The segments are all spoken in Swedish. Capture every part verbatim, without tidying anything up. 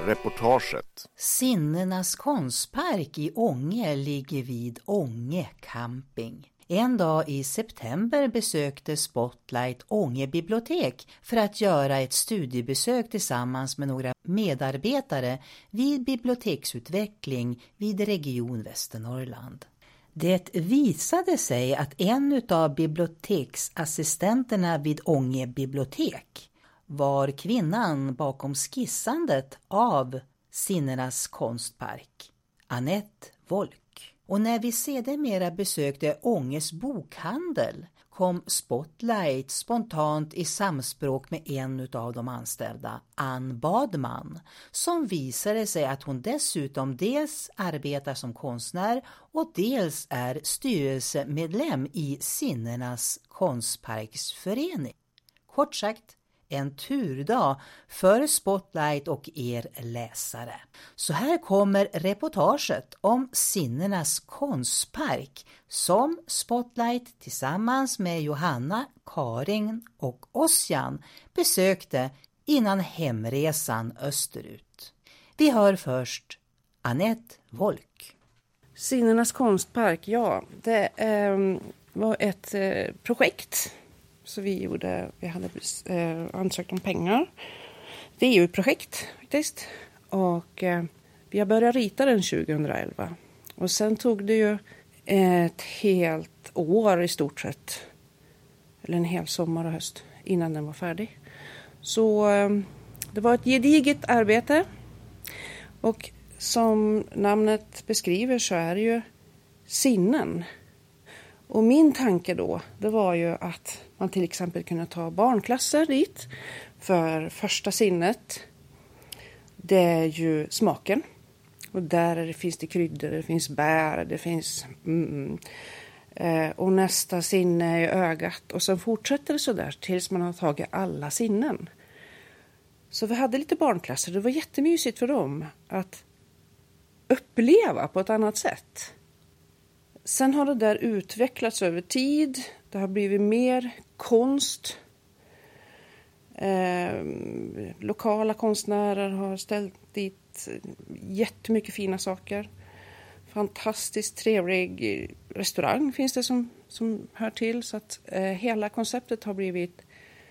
reportaget. Sinnenas konstpark i Ånge ligger vid Ånge camping. En dag i september besökte Spotlight Ånge bibliotek för att göra ett studiebesök tillsammans med några medarbetare vid biblioteksutveckling vid Region Västernorrland. Det visade sig att en av biblioteksassistenterna vid Ånge bibliotek var kvinnan bakom skissandet av Sinnenas konstpark, Annette Wolk. Och när vi sedermera besökte Ånges bokhandel kom Spotlight spontant i samspråk med en av de anställda, Ann Badman, som visade sig att hon dessutom dels arbetar som konstnär och dels är styrelsemedlem i Sinnenas konstparksförening. Kort sagt, en turdag för Spotlight och er läsare. Så här kommer reportaget om Sinnenas konstpark som Spotlight tillsammans med Johanna, Karin och Ossian besökte innan hemresan österut. Vi hör först Annette Wolk. Sinnenas konstpark, ja, det eh, var ett eh, projekt. Så vi gjorde, vi hade eh, ansökt om pengar. Det är ju ett projekt faktiskt. Och eh, vi har börjat rita den tjugoelva. Och sen tog det ju ett helt år i stort sett. Eller en hel sommar och höst innan den var färdig. Så eh, det var ett gediget arbete. Och som namnet beskriver så är det ju sinnen. Och min tanke då, det var ju att man till exempel kunde ta barnklasser dit. För första sinnet, det är ju smaken. Och där är det, finns det kryddor, det finns bär, det finns... Mm, eh, och nästa sinne är ögat. Och sen fortsätter det så där tills man har tagit alla sinnen. Så vi hade lite barnklasser. Det var jättemysigt för dem att uppleva på ett annat sätt. Sen har det där utvecklats över tid. Det har blivit mer konst. Eh, lokala konstnärer har ställt dit jättemycket fina saker. Fantastiskt trevlig restaurang finns det som, som hör till. Så att eh, hela konceptet har blivit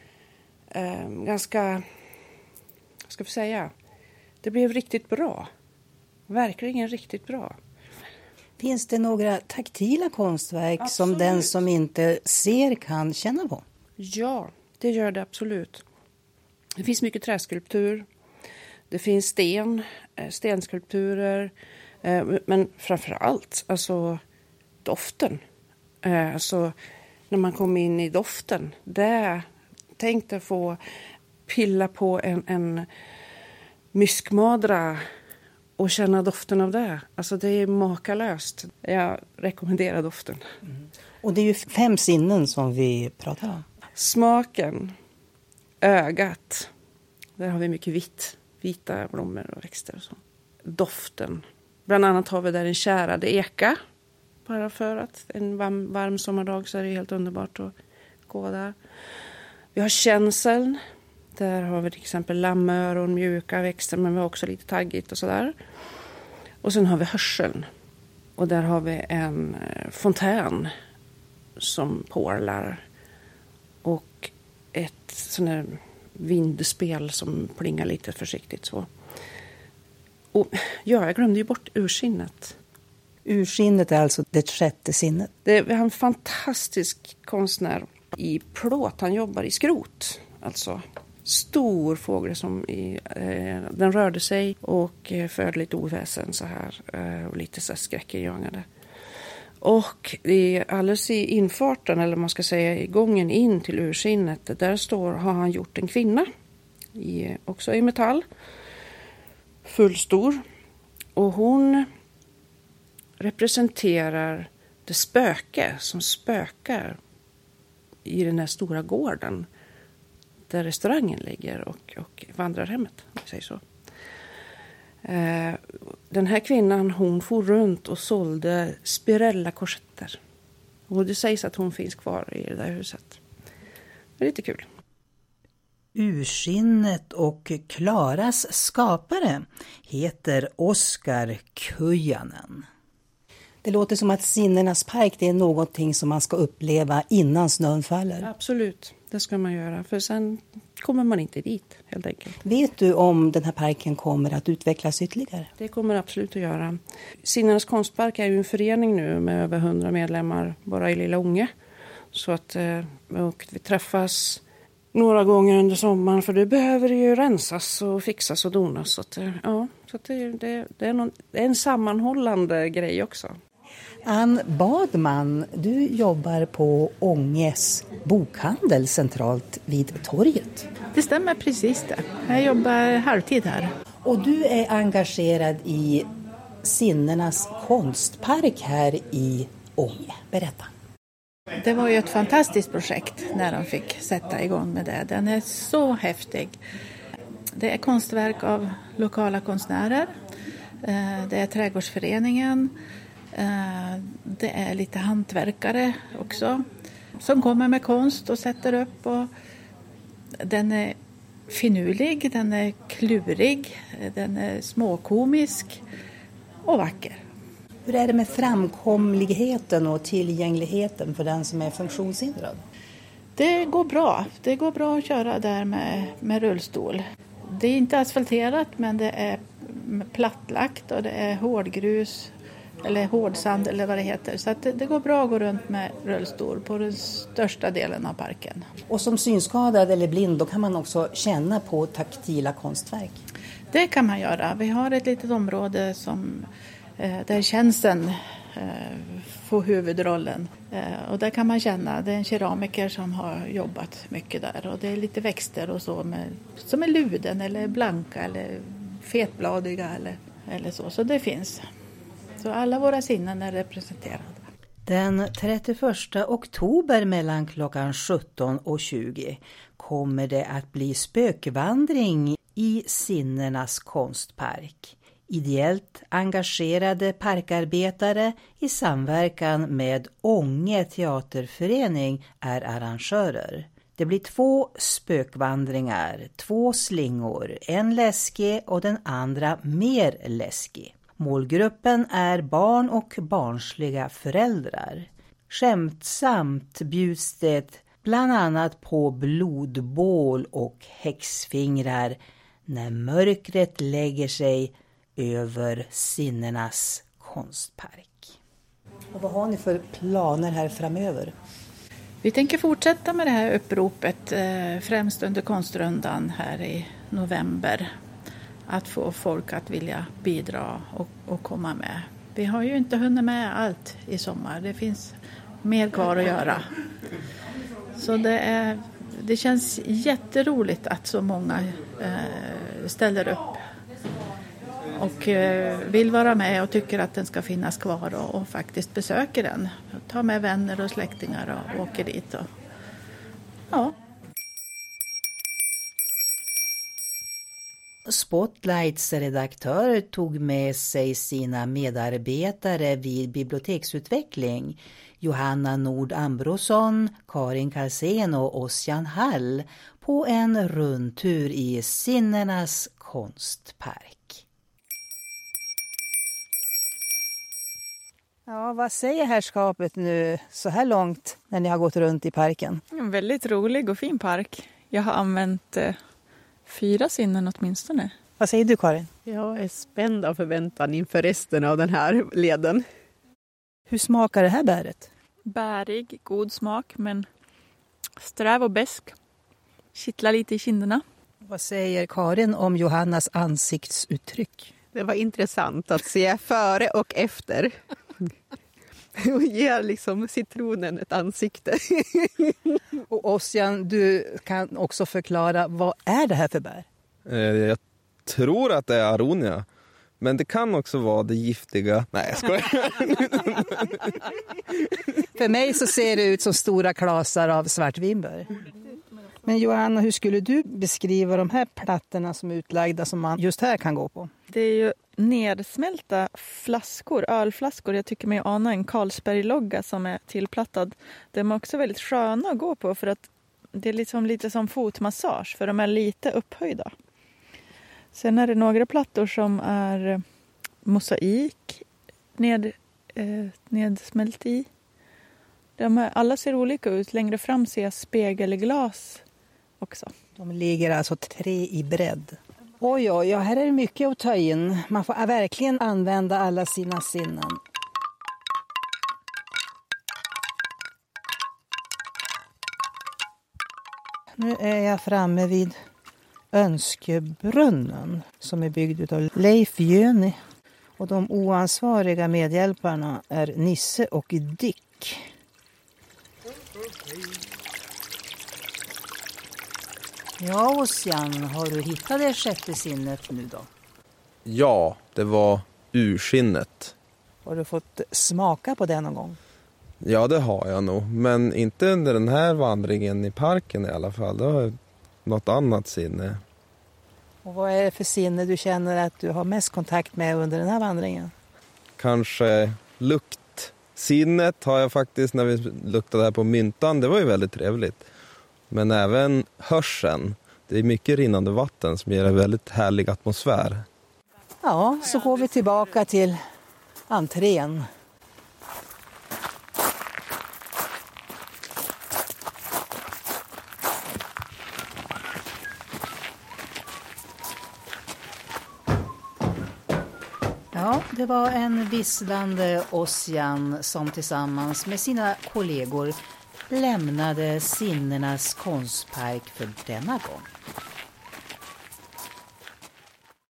eh, ganska, vad ska vi säga, det blev riktigt bra. Verkligen riktigt bra. Finns det några taktila konstverk Absolut. Som den som inte ser kan känna på? Ja, det gör det absolut. Det finns mycket träskulptur. Det finns sten, stenskulpturer. Men framförallt alltså doften. Alltså när man kommer in i doften. Där tänkte få pilla på en, en myskmadra och känna doften av det. Alltså det är makalöst. Jag rekommenderar doften. Mm. Och det är ju fem sinnen som vi pratar om. Smaken, ögat. Där har vi mycket vitt. Vita blommor och växter och så. Doften. Bland annat har vi där en kärade eka. Bara för att en varm, varm sommardag så är det helt underbart att gå där. Vi har känseln. Där har vi till exempel lammöron, mjuka växter, men vi har också lite taggigt och sådär. Och sen har vi hörseln. Och där har vi en fontän som porlar. Och ett sån här vindspel som plingar lite försiktigt så. Och ja, jag glömde ju bort ursinnet. Ursinnet är alltså det sjätte sinnet. Det, vi har en fantastisk konstnär i plåt. Han jobbar i skrot, alltså. Stor fågel som i, eh, den rörde sig och eh, förde lite oväsen så här eh, och lite så skräckinjagande. Och i, alldeles i infarten, eller man ska säga i gången in till ursinnet, där står, har han gjort en kvinna, i, också i metall, fullstor. Och hon representerar det spöke som spökar i den här stora gården där restaurangen ligger och, och vandrarhemmet, om jag säger så. Eh, den här kvinnan, hon for runt och sålde spirella-korsetter. Och det sägs att hon finns kvar i det där huset. Det är lite kul. Urskinnet och Klaras skapare heter Oskar Kujanen. Det låter som att Sinnenas park det är någonting som man ska uppleva innan snön faller. Absolut, det ska man göra. För sen kommer man inte dit helt enkelt. Vet du om den här parken kommer att utvecklas ytterligare? Det kommer absolut att göra. Sinnenas konstpark är ju en förening nu med över hundra medlemmar bara i Lilla Ånge. Så att och vi träffas några gånger under sommaren för det behöver ju rensas och fixas och donas. Så att, ja, så att det, det, det, är någon, det är en sammanhållande grej också. Ann Badman, du jobbar på Ånges bokhandel centralt vid torget. Det stämmer precis det. Jag jobbar halvtid här. Och du är engagerad i Sinnenas konstpark här i Ånge. Berätta. Det var ju ett fantastiskt projekt när de fick sätta igång med det. Den är så häftig. Det är konstverk av lokala konstnärer. Det är trädgårdsföreningen. Det är lite hantverkare också som kommer med konst och sätter upp. Och den är finurlig, den är klurig, den är småkomisk och vacker. Hur är det med framkomligheten och tillgängligheten för den som är funktionshindrad? Det går bra. Det går bra att köra där med, med rullstol. Det är inte asfalterat men det är plattlagt och det är hårdgrus eller hårdsand eller vad det heter. Så att det, det går bra att gå runt med rullstol på den största delen av parken. Och som synskadad eller blind då kan man också känna på taktila konstverk? Det kan man göra. Vi har ett litet område som, eh, där tjänsten eh, får huvudrollen. Eh, och där kan man känna, det är en keramiker som har jobbat mycket där. Och det är lite växter och så med, som är luden eller blanka eller fetbladiga eller, eller så. Så det finns. Så alla våra sinnen är representerade. Den trettioförsta oktober mellan klockan sjutton och tjugo kommer det att bli spökvandring i Sinnenas konstpark. Ideellt engagerade parkarbetare i samverkan med Ånge teaterförening är arrangörer. Det blir två spökvandringar, två slingor, en läskig och den andra mer läskig. Målgruppen är barn och barnsliga föräldrar. Skämtsamt bjuds det bland annat på blodbål och häxfingrar när mörkret lägger sig över Sinnenas konstpark. Och vad har ni för planer här framöver? Vi tänker fortsätta med det här uppropet främst under konstrundan här i november. Att få folk att vilja bidra och, och komma med. Vi har ju inte hunnit med allt i sommar. Det finns mer kvar att göra. Så det, är, det känns jätteroligt att så många eh, ställer upp. Och eh, vill vara med och tycker att den ska finnas kvar och, och faktiskt besöker den. Ta med vänner och släktingar och åker dit. Och, ja. Spotlights redaktör tog med sig sina medarbetare vid biblioteksutveckling, Johanna Nord Ambrosson, Karin Karlsén och Ossian Hall, på en rundtur i Sinnenas konstpark. Ja, vad säger herrskapet nu så här långt när ni har gått runt i parken? En väldigt rolig och fin park. Jag har använt eh, fyra sinnen åtminstone. Vad säger du, Karin? Jag är spänd av förväntan inför resten av den här leden. Hur smakar det här bäret? Bärig, god smak men sträv och besk. Kittlar lite i kinderna. Vad säger Karin om Johannas ansiktsuttryck? Det var intressant att se före och efter. Och ger liksom citronen ett ansikte. Och Ossian, du kan också förklara, vad är det här för bär? Jag tror att det är aronia. Men det kan också vara det giftiga. Nej, jag skojar. För mig så ser det ut som stora klasar av svartvinbär. Men Johanna, hur skulle du beskriva de här plattorna som är utlagda som man just här kan gå på? Det är ju nedsmälta flaskor, ölflaskor. Jag tycker mig ana en Carlsberg-logga som är tillplattad. De är också väldigt sköna att gå på för att det är liksom lite som fotmassage för de är lite upphöjda. Sen är det några plattor som är mosaik ned, eh, nedsmält i. De är, alla ser olika ut. Längre fram ser jag spegelglas också. De ligger alltså tre i bredd. Oj, oj, ja, här är det mycket att ta in. Man får verkligen använda alla sina sinnen. Nu är jag framme vid Önskebrunnen som är byggd av Leif Jöni. Och de oansvariga medhjälparna är Nisse och Dick. Ja, Ossian, har du hittat det sjätte sinnet nu då? Ja, det var urskinnet. Har du fått smaka på det någon gång? Ja, det har jag nog. Men inte under den här vandringen i parken i alla fall. Det har något annat sinne. Och vad är det för sinne du känner att du har mest kontakt med under den här vandringen? Kanske luktsinnet har jag faktiskt när vi luktade här på myntan. Det var ju väldigt trevligt. Men även hörseln. Det är mycket rinnande vatten som ger en väldigt härlig atmosfär. Ja, så går vi tillbaka till entrén. Ja, det var en visslande Ossian som tillsammans med sina kollegor lämnade Sinnenas konstpark för denna gång.